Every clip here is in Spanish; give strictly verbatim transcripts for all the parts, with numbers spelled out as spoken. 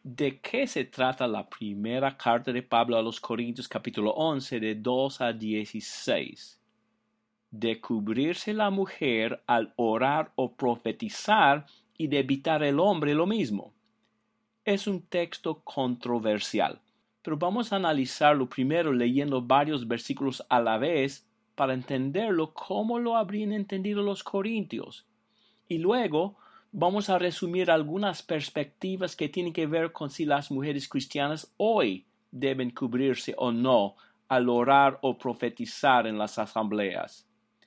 ¿De qué se trata la primera carta de Pablo a los Corintios capítulo once de dos a dieciséis? De cubrirse la mujer al orar o profetizar y de evitar el hombre lo mismo. Es un texto controversial, pero vamos a analizarlo primero leyendo varios versículos a la vez para entenderlo como lo habrían entendido los corintios. Y luego vamos a resumir algunas perspectivas que tienen que ver con si las mujeres cristianas hoy deben cubrirse o no al orar o profetizar en las asambleas.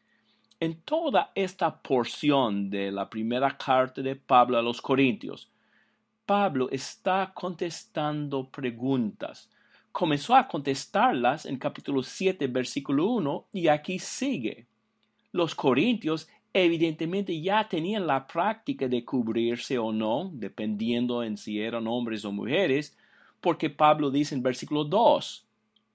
En toda esta porción de la primera carta de Pablo a los Corintios, Pablo está contestando preguntas. Comenzó a contestarlas en capítulo siete, versículo uno, y aquí sigue. Los corintios evidentemente ya tenían la práctica de cubrirse o no, dependiendo en si eran hombres o mujeres, porque Pablo dice en versículo dos,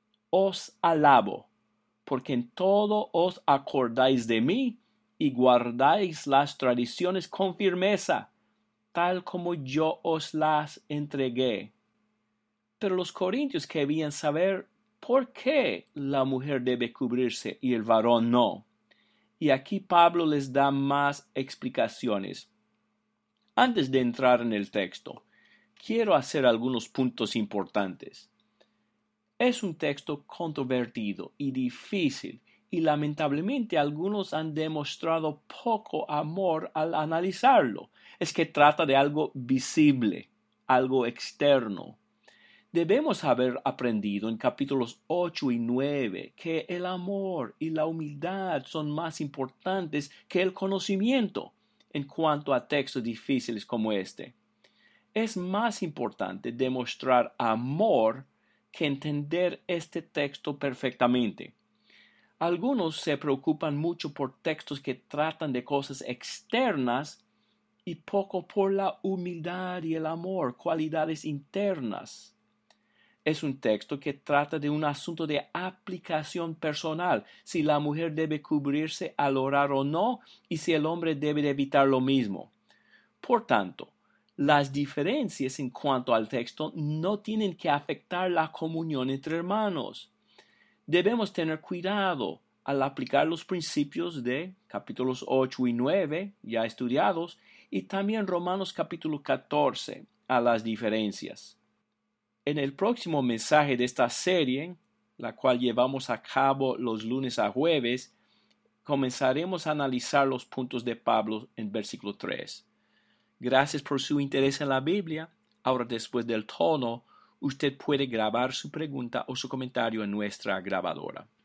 os alabo, porque en todo os acordáis de mí y guardáis las tradiciones con firmeza, tal como yo os las entregué. Pero los corintios querían saber por qué la mujer debe cubrirse y el varón no. Y aquí Pablo les da más explicaciones. Antes de entrar en el texto, quiero hacer algunos puntos importantes. Es un texto controvertido y difícil, y lamentablemente algunos han demostrado poco amor al analizarlo. Es que trata de algo visible, algo externo. Debemos haber aprendido en capítulos ocho y nueve que el amor y la humildad son más importantes que el conocimiento en cuanto a textos difíciles como este. Es más importante demostrar amor que entender este texto perfectamente. Algunos se preocupan mucho por textos que tratan de cosas externas y poco por la humildad y el amor, cualidades internas. Es un texto que trata de un asunto de aplicación personal, si la mujer debe cubrirse al orar o no, y si el hombre debe de evitar lo mismo. Por tanto, las diferencias en cuanto al texto no tienen que afectar la comunión entre hermanos. Debemos tener cuidado al aplicar los principios de capítulos ocho y nueve ya estudiados y también Romanos capítulo catorce a las diferencias. En el próximo mensaje de esta serie, la cual llevamos a cabo los lunes a jueves, comenzaremos a analizar los puntos de Pablo en versículo tres. Gracias por su interés en la Biblia. Ahora, después del tono, usted puede grabar su pregunta o su comentario en nuestra grabadora.